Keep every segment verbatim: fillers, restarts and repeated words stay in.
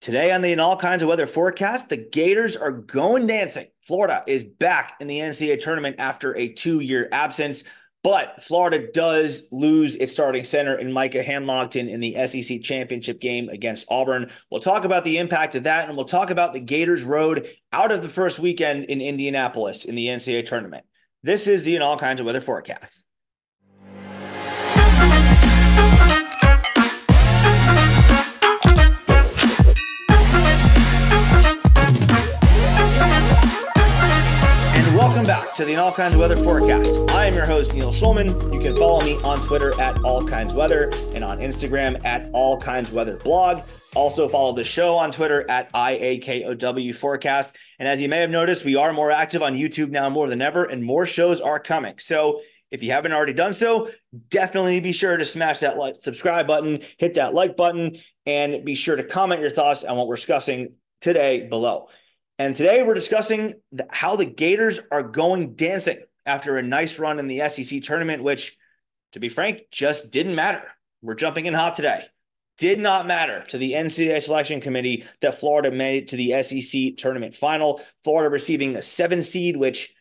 Today on the In All Kinds of Weather forecast, the Gators are going dancing. Florida is back in the N C double A tournament after a two-year absence, but Florida does lose its starting center in Micah Hanlogton in the S E C championship game against Auburn. We'll talk about the impact of that, and we'll talk about the Gators' road out of the first weekend in Indianapolis in the N C double A tournament. This is the In All Kinds of Weather forecast. Welcome back to the In All Kinds of Weather forecast. I am your host, Neil Schulman. You can follow me on Twitter at All Kinds Weather and on Instagram at All Kinds Weather Blog. Also follow the show on Twitter at I A K O W Forecast. And as you may have noticed, we are more active on YouTube now more than ever, and more shows are coming. So if you haven't already done so, definitely be sure to smash that like, subscribe button, hit that like button, and be sure to comment your thoughts on what we're discussing today below. And today we're discussing the, how the Gators are going dancing after a nice run in the S E C tournament, which, to be frank, just didn't matter. We're jumping in hot today. Did not matter to the N C double A selection committee that Florida made it to the S E C tournament final. Florida receiving a seven seed, which,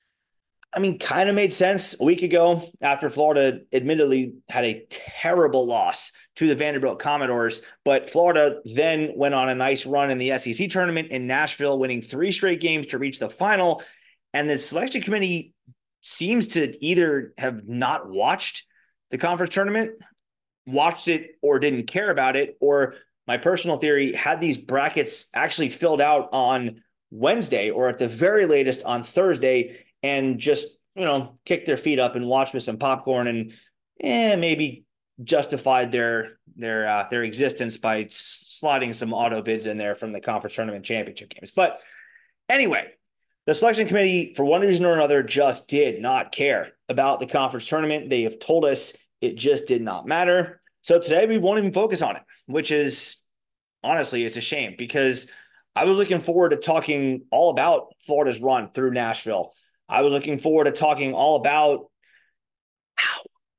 I mean, kind of made sense a week ago after Florida admittedly had a terrible loss to the Vanderbilt Commodores. But Florida then went on a nice run in the S E C tournament in Nashville, winning three straight games to reach the final. And the selection committee seems to either have not watched the conference tournament, watched it or didn't care about it, or my personal theory, had these brackets actually filled out on Wednesday or at the very latest on Thursday and just, you know, kicked their feet up and watched with some popcorn and eh, maybe justified their their uh, their existence by slotting some auto bids in there from the conference tournament championship games. But anyway, the selection committee, for one reason or another, just did not care about the conference tournament. They have told us it just did not matter. So today we won't even focus on it, which is, honestly, it's a shame because I was looking forward to talking all about Florida's run through Nashville. I was looking forward to talking all about how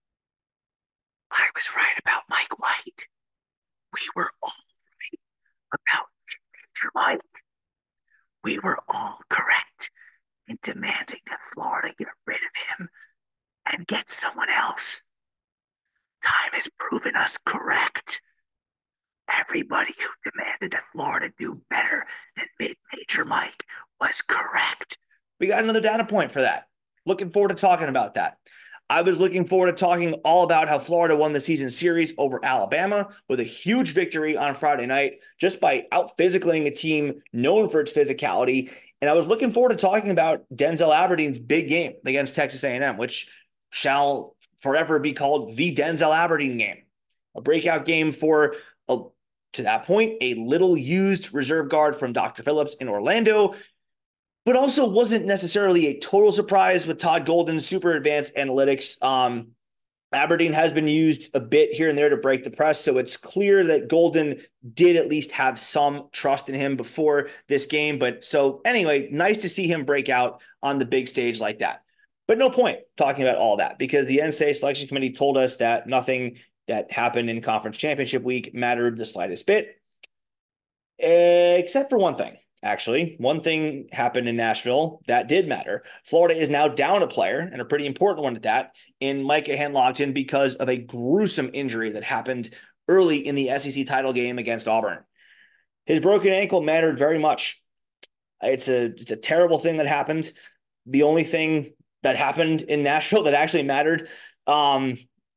I was right about Mike White. We were all right about Major Mike. We were all correct in demanding that Florida get rid of him and get someone else. Time has proven us correct. Everybody who demanded that Florida do better than Major Mike was correct. We got another data point for that. Looking forward to talking about that. I was looking forward to talking all about how Florida won the season series over Alabama with a huge victory on Friday night just by out-physicaling a team known for its physicality. And I was looking forward to talking about Denzel Aberdeen's big game against Texas A and M, which shall forever be called the Denzel Aberdeen game. A breakout game for, a, to that point, a little-used reserve guard from Doctor Phillips in Orlando, but also wasn't necessarily a total surprise with Todd Golden's super advanced analytics. Um, Aberdeen has been used a bit here and there to break the press, so it's clear that Golden did at least have some trust in him before this game. But so anyway, nice to see him break out on the big stage like that. But no point talking about all that because the N C double A selection committee told us that nothing that happened in conference championship week mattered the slightest bit, except for one thing. Actually, one thing happened in Nashville that did matter. Florida is now down a player, and a pretty important one at that, in Micah Hanlogton because of a gruesome injury that happened early in the S E C title game against Auburn. His broken ankle mattered very much. It's a, it's a terrible thing that happened. The only thing that happened in Nashville that actually mattered. Um,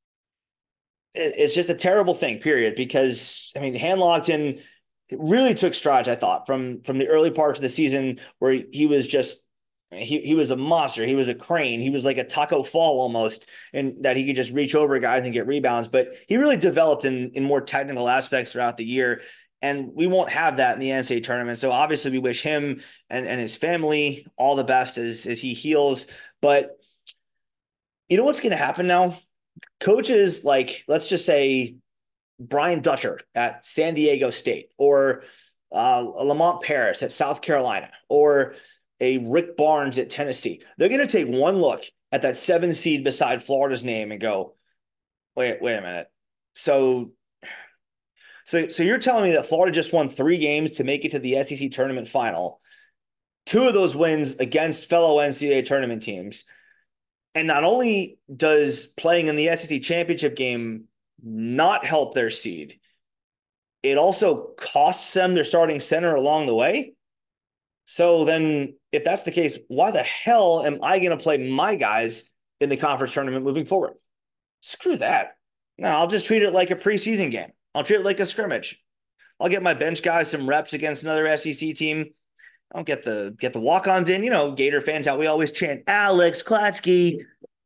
it, it's just a terrible thing, period, because, I mean, Hanlogton – it really took strides, I thought, from, from the early parts of the season where he was just, he, he was a monster. He was a crane. He was like a Taco Fall almost, and that he could just reach over guys and get rebounds. But he really developed in, in more technical aspects throughout the year. And we won't have that in the N C double A tournament. So obviously we wish him and, and his family all the best as, as he heals. But you know what's going to happen now? Coaches like, let's just say, Brian Dutcher at San Diego State, or uh, Lamont Paris at South Carolina, or a Rick Barnes at Tennessee. They're going to take one look at that seven seed beside Florida's name and go, wait, wait a minute. So So, so you're telling me that Florida just won three games to make it to the S E C tournament final. Two of those wins against fellow N C double A tournament teams. And not only does playing in the S E C championship game not help their seed, it also costs them their starting center along the way. So then if that's the case, why the hell am I going to play my guys in the conference tournament moving forward? Screw that. No, I'll just treat it like a preseason game. I'll treat it like a scrimmage. I'll get my bench guys some reps against another S E C team. I'll get the get the walk-ons in. You know, Gator fans out. We always chant Alex Klatsky,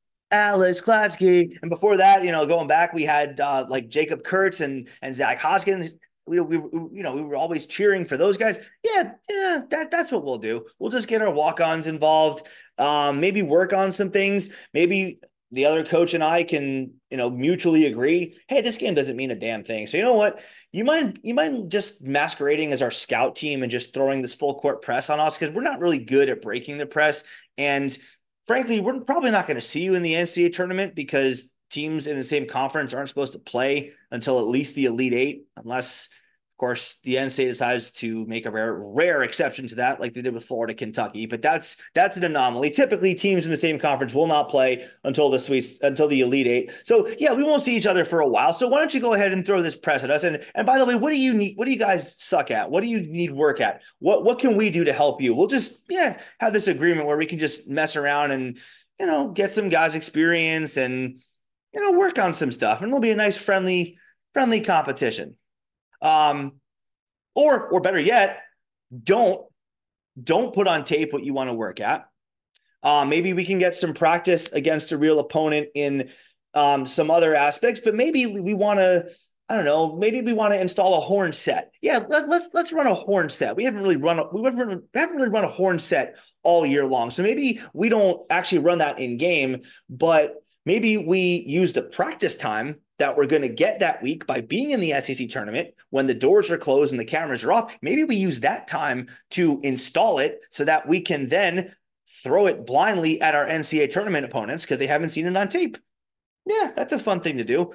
Alex Klatsky. And before that, you know, going back, we had uh, like Jacob Kurtz and and Zach Hoskins. We, we, we, you know, we were always cheering for those guys. Yeah, yeah, that that's what we'll do. We'll just get our walk-ons involved. Um, maybe work on some things. Maybe the other coach and I can, you know, mutually agree, hey, this game doesn't mean a damn thing. So you know what? You mind, you mind just masquerading as our scout team and just throwing this full court press on us? Because we're not really good at breaking the press. And frankly, we're probably not going to see you in the N C double A tournament because teams in the same conference aren't supposed to play until at least the Elite Eight, unless, of course, the N C double A decides to make a rare, rare exception to that, like they did with Florida, Kentucky. But that's that's an anomaly. Typically, teams in the same conference will not play until the sweets, until the Elite Eight. So yeah, we won't see each other for a while. So why don't you go ahead and throw this press at us? And and by the way, what do you need? What do you guys suck at? What do you need work at? What what can we do to help you? We'll just yeah have this agreement where we can just mess around and you know get some guys experience and you know work on some stuff, and it'll be a nice friendly friendly competition. Um, or, or better yet, don't, don't put on tape what you want to work at. Uh, maybe we can get some practice against a real opponent in um, some other aspects, but maybe we want to, I don't know, maybe we want to install a horn set. Yeah, let, let's, let's run a horn set. We haven't really run, a, we haven't, haven't really run a horn set all year long. So maybe we don't actually run that in game, but maybe we use the practice time that we're going to get that week by being in the S E C tournament when the doors are closed and the cameras are off. Maybe we use that time to install it so that we can then throw it blindly at our N C double A tournament opponents because they haven't seen it on tape. Yeah, that's a fun thing to do.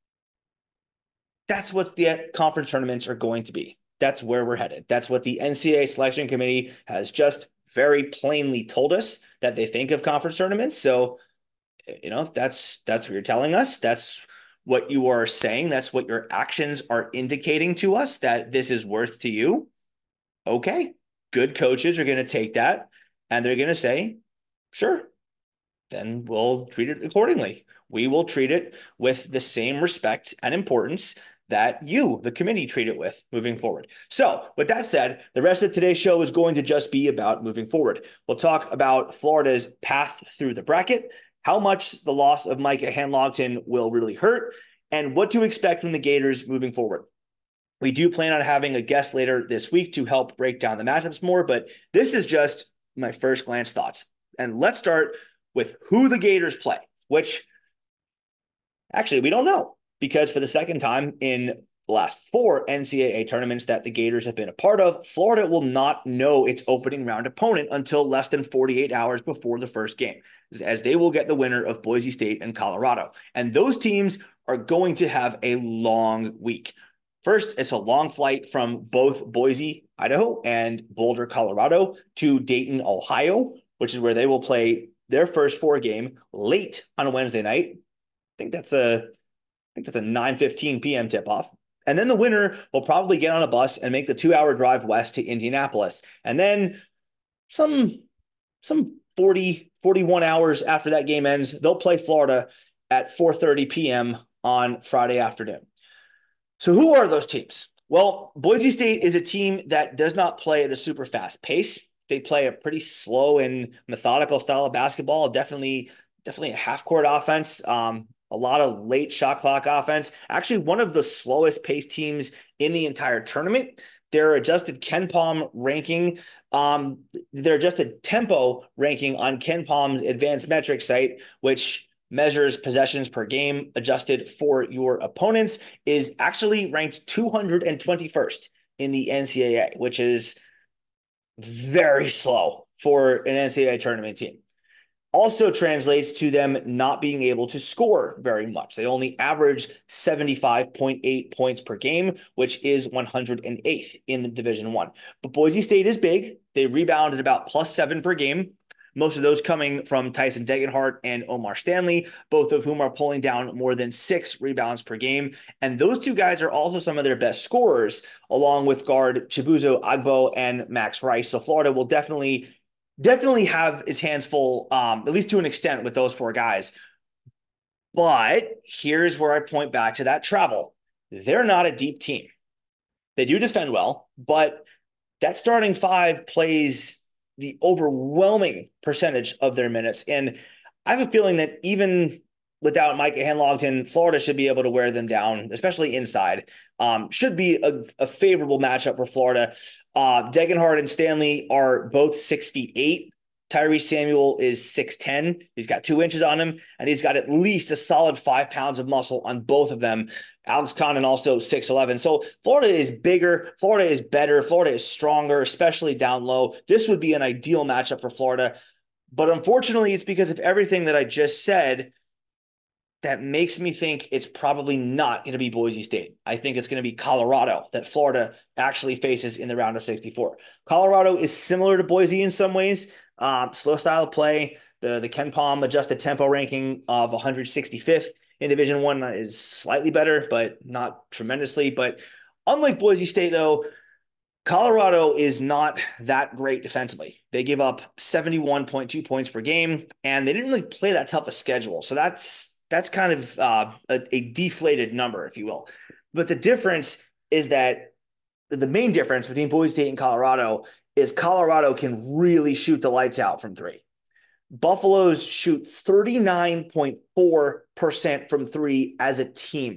That's what the conference tournaments are going to be. That's where we're headed. That's what the N C double A selection committee has just very plainly told us that they think of conference tournaments. So, you know, if that's, that's what you're telling us. That's what you are saying. That's what your actions are indicating to us that this is worth to you. Okay. Good coaches are going to take that and they're going to say, sure, then we'll treat it accordingly. We will treat it with the same respect and importance that you, the committee, treat it with moving forward. So with that said, the rest of today's show is going to just be about moving forward. We'll talk about Florida's path through the bracket, how much the loss of Micah Handlogton will really hurt, and what to expect from the Gators moving forward. We do plan on having a guest later this week to help break down the matchups more, but this is just my first glance thoughts. And let's start with who the Gators play, which actually we don't know, because for the second time in the last four N C double A tournaments that the Gators have been a part of, Florida will not know its opening round opponent until less than forty-eight hours before the first game, as they will get the winner of Boise State and Colorado. And those teams are going to have a long week. First, it's a long flight from both Boise, Idaho, and Boulder, Colorado, to Dayton, Ohio, which is where they will play their first four game late on a Wednesday night. I think that's a, I think that's a nine fifteen p.m. tip-off. And then the winner will probably get on a bus and make the two-hour drive west to Indianapolis. And then some, some forty, forty-one hours after that game ends, they'll play Florida at four thirty p.m. on Friday afternoon. So who are those teams? Well, Boise State is a team that does not play at a super fast pace. They play a pretty slow and methodical style of basketball, definitely, definitely a half-court offense. Um, A lot of late shot clock offense. Actually, one of the slowest paced teams in the entire tournament. Their adjusted KenPom ranking, um, their adjusted tempo ranking on KenPom's advanced metrics site, which measures possessions per game adjusted for your opponents, is actually ranked two hundred twenty-first in the N C double A, which is very slow for an N C double A tournament team. also translates to them not being able to score very much. They only average seventy-five point eight points per game, which is one hundred eighth in the Division One. But Boise State is big. They rebounded about plus seven per game. Most of those coming from Tyson Degenhart and Omar Stanley, both of whom are pulling down more than six rebounds per game. And those two guys are also some of their best scorers, along with guard Chibuzo Agbo and Max Rice. So Florida will definitely Definitely have its hands full, um, at least to an extent, with those four guys. But here's where I point back to that travel. They're not a deep team. They do defend well, but that starting five plays the overwhelming percentage of their minutes. And I have a feeling that even without Micah Handlogton, Florida should be able to wear them down, especially inside. Um, should be a, a favorable matchup for Florida. Uh, Degenhart and Stanley are both six feet eight. Tyrese Samuel is six ten. He's got two inches on him, and he's got at least a solid five pounds of muscle on both of them. Alex Condon also six eleven. So Florida is bigger. Florida is better. Florida is stronger, especially down low. This would be an ideal matchup for Florida. But unfortunately, it's because of everything that I just said that makes me think it's probably not going to be Boise State. I think it's going to be Colorado that Florida actually faces in the round of sixty-four. Colorado is similar to Boise in some ways. Um, slow style of play. The, the KenPom adjusted tempo ranking of one hundred sixty-fifth in Division One is slightly better, but not tremendously. But unlike Boise State, though, Colorado is not that great defensively. They give up seventy-one point two points per game, and they didn't really play that tough a schedule. So that's That's kind of uh, a, a deflated number, if you will. But the difference is that the main difference between Boise State and Colorado is Colorado can really shoot the lights out from three. Buffaloes shoot thirty-nine point four percent from three as a team.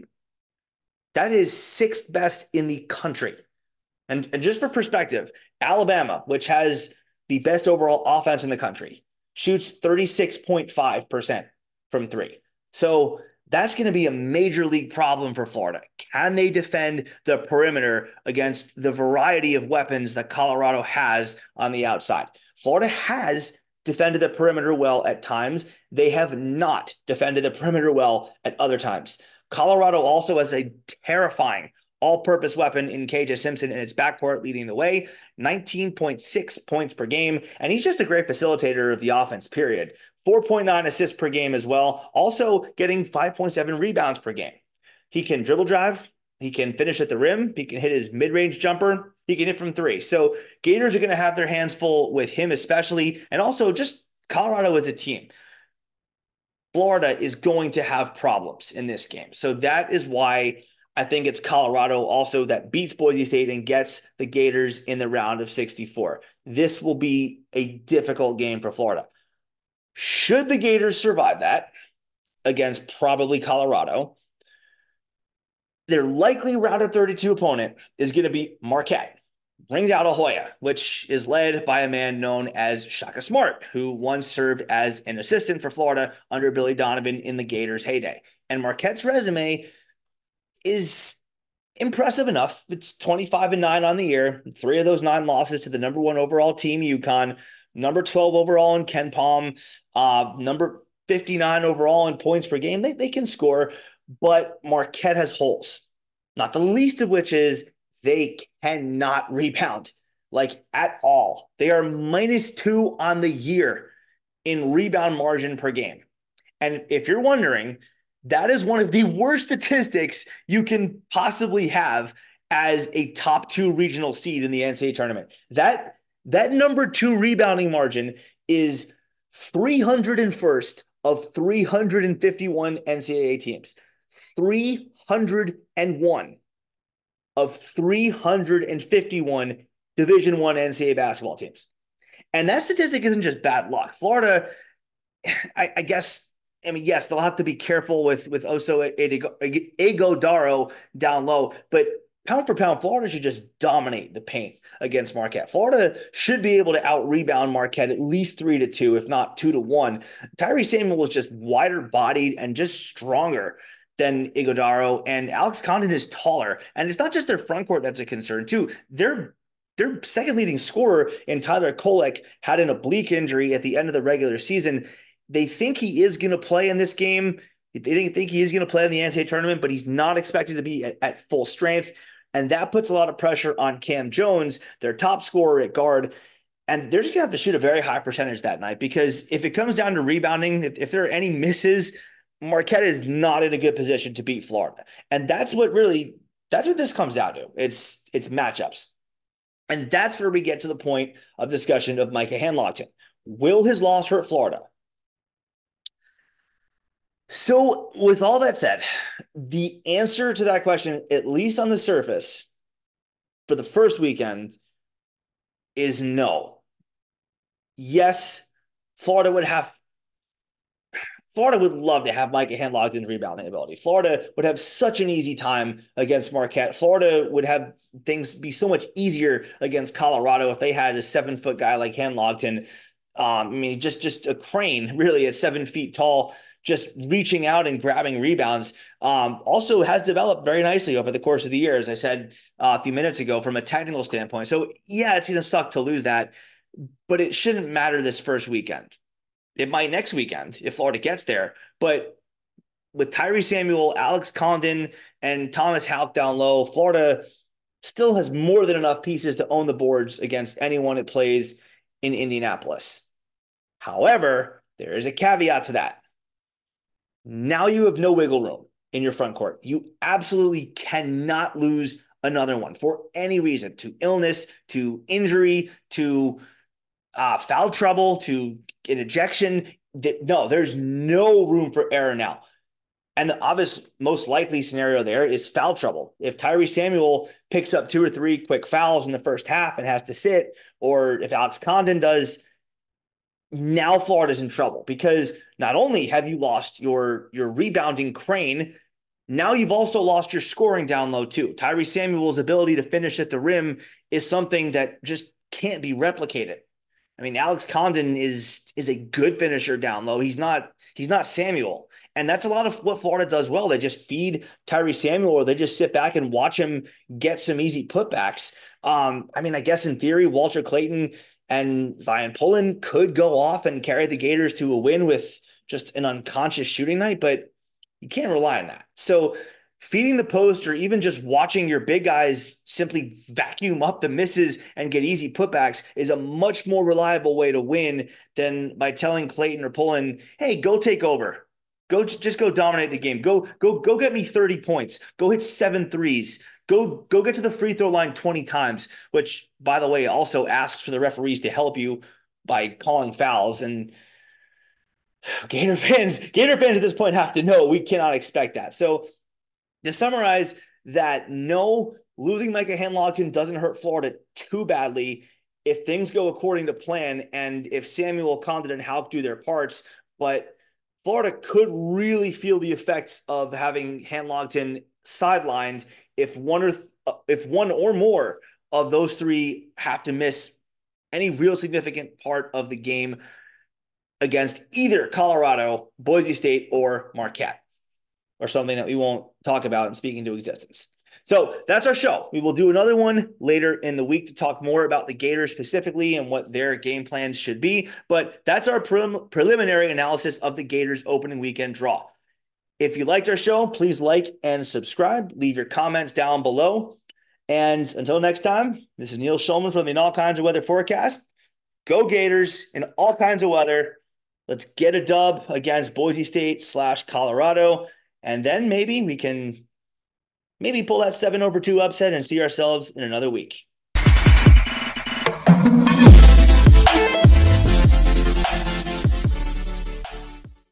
That is sixth best in the country. And, and just for perspective, Alabama, which has the best overall offense in the country, shoots thirty-six point five percent from three. So that's going to be a major league problem for Florida. Can they defend the perimeter against the variety of weapons that Colorado has on the outside? Florida has defended the perimeter well at times. They have not defended the perimeter well at other times. Colorado also has a terrifying all-purpose weapon in K J Simpson in its backcourt leading the way, nineteen point six points per game. And he's just a great facilitator of the offense, period. four point nine assists per game as well. Also getting five point seven rebounds per game. He can dribble drive. He can finish at the rim. He can hit his mid-range jumper. He can hit from three. So Gators are going to have their hands full with him especially. And also just Colorado as a team. Florida is going to have problems in this game. So that is why I think it's Colorado also that beats Boise State and gets the Gators in the round of sixty-four. This will be a difficult game for Florida. Should the Gators survive that against probably Colorado, their likely round of thirty-two opponent is going to be Marquette. Brings out Ahoya, which is led by a man known as Shaka Smart, who once served as an assistant for Florida under Billy Donovan in the Gators' heyday. And Marquette's resume is impressive enough. It's twenty-five and nine on the year. Three of those nine losses to the number one overall team, UConn, number twelve overall in KenPom, uh, number fifty-nine overall in points per game. They, they can score, but Marquette has holes, not the least of which is they cannot rebound, like at all. They are minus two on the year in rebound margin per game. And if you're wondering, that is one of the worst statistics you can possibly have as a top two regional seed in the N C double A tournament. That, that number two rebounding margin is three hundred first of three hundred fifty-one N C double A teams. three hundred one of three hundred fifty-one Division One N C double A basketball teams. And that statistic isn't just bad luck. Florida, I, I guess, I mean, yes, they'll have to be careful with, with Oso Ighodaro down low, but pound for pound, Florida should just dominate the paint against Marquette. Florida should be able to out-rebound Marquette at least three to two, if not two to one. Tyrese Samuel was just wider bodied and just stronger than Ighodaro, and Alex Condon is taller. And it's not just their front court that's a concern, too. Their Their second leading scorer in Tyler Kolek had an oblique injury at the end of the regular season. They think he is going to play in this game. They didn't think he is going to play in the N C A A tournament, but he's not expected to be at, at full strength. And that puts a lot of pressure on Cam Jones, their top scorer at guard. And they're just going to have to shoot a very high percentage that night, because if it comes down to rebounding, if, if there are any misses, Marquette is not in a good position to beat Florida. And that's what really, that's what this comes down to. It's, it's matchups. And that's where we get to the point of discussion of Micah Handlogten. Will his loss hurt Florida? So with all that said, the answer to that question, at least on the surface, for the first weekend, is no. Yes, Florida would have Florida would love to have Micah Handlogten's rebounding ability. Florida would have such an easy time against Marquette. Florida would have things be so much easier against Colorado if they had a seven-foot guy like Handlogten. Um, I mean, just, just a crane, really, at seven feet tall, just reaching out and grabbing rebounds. Um, also has developed very nicely over the course of the year, as I said uh, a few minutes ago, from a technical standpoint. So, yeah, it's going to suck to lose that, but it shouldn't matter this first weekend. It might next weekend if Florida gets there. But with Tyrese Samuel, Alex Condon, and Thomas Houck down low, Florida still has more than enough pieces to own the boards against anyone it plays in Indianapolis. However, there is a caveat to that. Now you have no wiggle room in your front court. You absolutely cannot lose another one for any reason, to illness, to injury, to uh, foul trouble, to an ejection. No, there's no room for error now. And the obvious, most likely scenario there is foul trouble. If Tyrese Samuel picks up two or three quick fouls in the first half and has to sit, or if Alex Condon does, now Florida's in trouble, because not only have you lost your, your rebounding crane, now you've also lost your scoring down low too. Tyrese Samuel's ability to finish at the rim is something that just can't be replicated. I mean, Alex Condon is is a good finisher down low. He's not he's not Samuel. And that's a lot of what Florida does well. They just feed Tyrese Samuel, or they just sit back and watch him get some easy putbacks. Um, I mean, I guess in theory, Walter Clayton and Zion Pullen could go off and carry the Gators to a win with just an unconscious shooting night, but you can't rely on that. So feeding the post, or even just watching your big guys simply vacuum up the misses and get easy putbacks, is a much more reliable way to win than by telling Clayton or Pullen, hey, go take over. Go just go dominate the game. Go, go, go get me thirty points. Go hit seven threes. Go, go get to the free throw line twenty times, which, by the way, also asks for the referees to help you by calling fouls. And Gator fans, Gator fans at this point have to know we cannot expect that. So to summarize that, no, losing Micah Handlogten doesn't hurt Florida too badly if things go according to plan and if Samuel, Condon, and Houck do their parts. But Florida could really feel the effects of having Handlogten sidelined if one or th- if one or more of those three have to miss any real significant part of the game against either Colorado, Boise State, or Marquette, or something that we won't talk about and speak into existence. So that's our show. We will do another one later in the week to talk more about the Gators specifically and what their game plans should be. But that's our prelim- preliminary analysis of the Gators opening weekend draw. If you liked our show, please like and subscribe. Leave your comments down below. And until next time, this is Neil Schulman from the In All Kinds of Weather Forecast. Go Gators in all kinds of weather. Let's get a dub against Boise State slash Colorado. And then maybe we can maybe pull that seven over two upset and see ourselves in another week.